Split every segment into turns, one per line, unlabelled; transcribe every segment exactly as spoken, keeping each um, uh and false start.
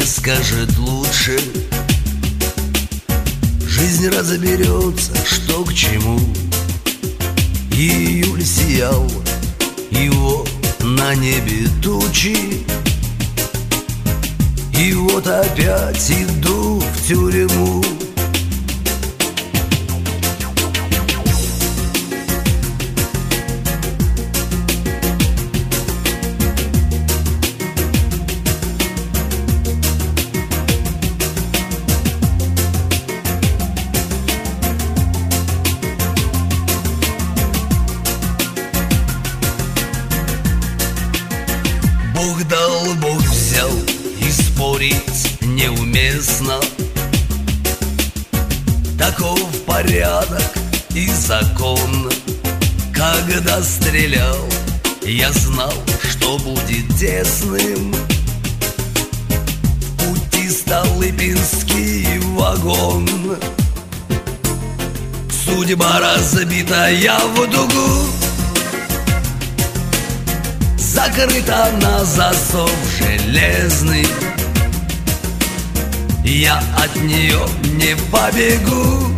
скажет лучше. Жизнь разберется, что к чему. Июль сиял, и вот на небе тучи. И вот опять иду в тюрьму. Бог дал, Бог взял, и спорить неуместно. Таков порядок и закон. Когда стрелял, я знал, что будет тесным. В пути Столыпинский вагон. Судьба разбитая в дугу, закрыта на засов железный. Я от нее не побегу,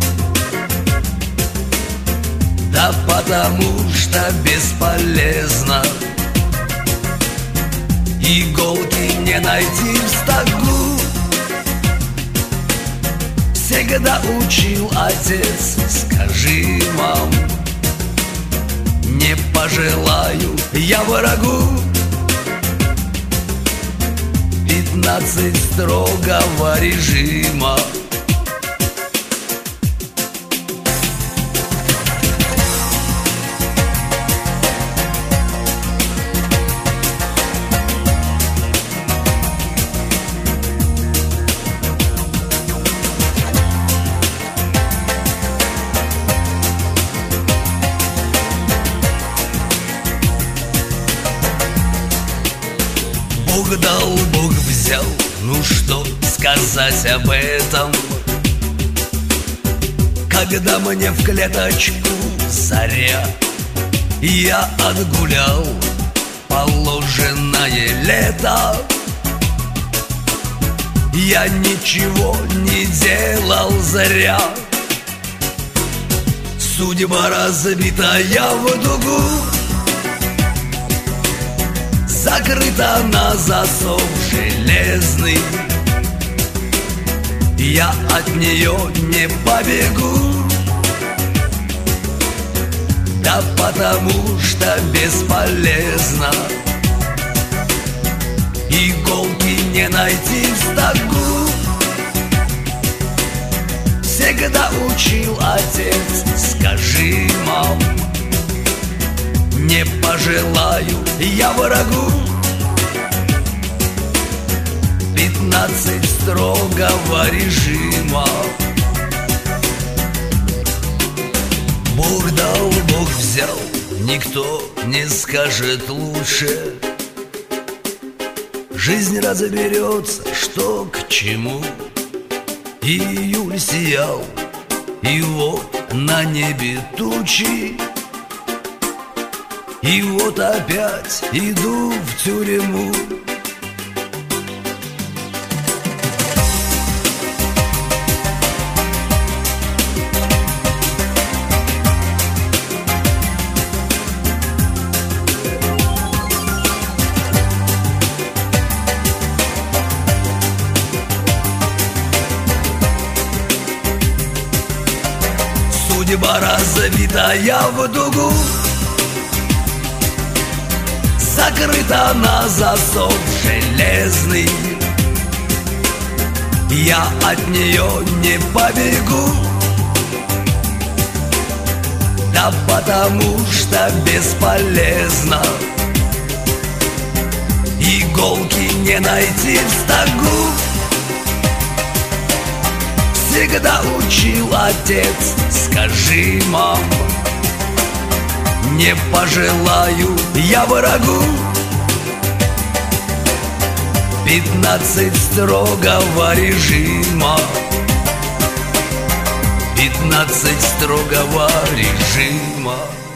да потому что бесполезно. Иголки не найти в стогу. Всегда учил отец, скажи, мам, не пожелаю я врагу. Пятнадцать строгого режима. Бог дал, Бог взял, ну что сказать об этом? Когда мне в клеточку заря, я отгулял положенное лето. Я ничего не делал зря. Судьба разбитая в дугу, закрыта на засов железный. Я от нее не побегу, да потому что бесполезно. Иголки не найти в стогу. Всегда учил отец, скажи, мам, не пожелаю я врагу. Пятнадцать строгого режима. Бог дал, Бог взял, никто не скажет лучше. Жизнь разберется, что к чему. Июль сиял, и вот на небе тучи. И вот опять иду в тюрьму. Судьба разбитая в дугу, закрыта на засов железный. Я от нее не побегу, да потому что бесполезно. Иголки не найти в стогу. Всегда учил отец, скажи, мам, не пожелаю я врагу. Пятнадцать строгого режима. Пятнадцать строгого режима.